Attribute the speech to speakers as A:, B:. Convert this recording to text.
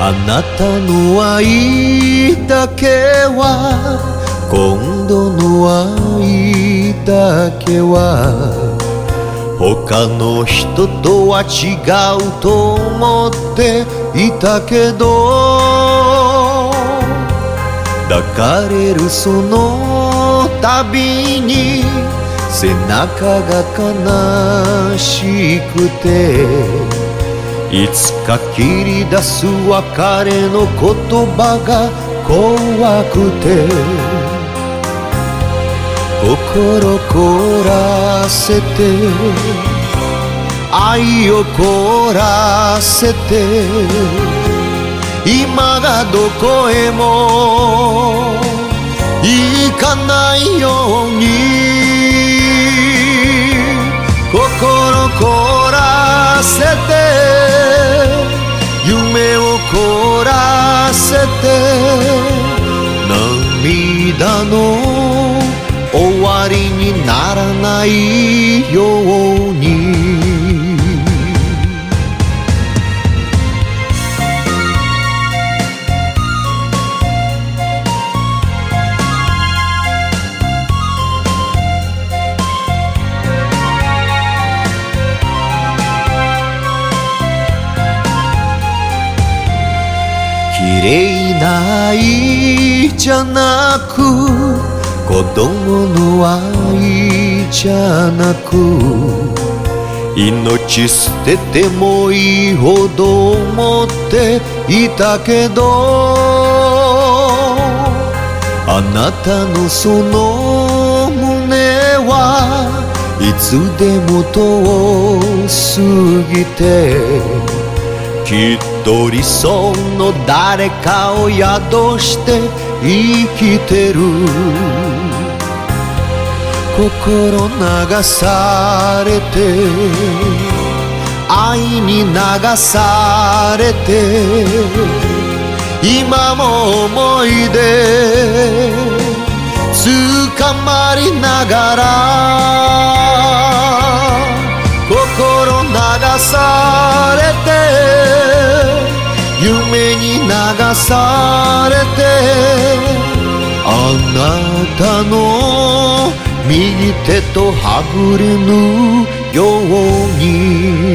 A: あなたの愛だけは今度の愛だけは他の人とは違うと思っていたけど抱かれるその度に背中が悲しくていつか切り出す別れの言葉が怖くて心凍らせて愛を凍らせて今がどこへも行かないように心凍らせて夢を凍らせて涙の終わりにならないように綺麗な愛じゃなく子供の愛じゃなく命捨ててもいいほど思っていたけどあなたのその胸はいつでも遠すぎてきっと理想の誰かを宿して生きてる心流されて愛に流されて今も思い出捕まりながら心流されて夢に流されてあなたの右手とはぐれぬように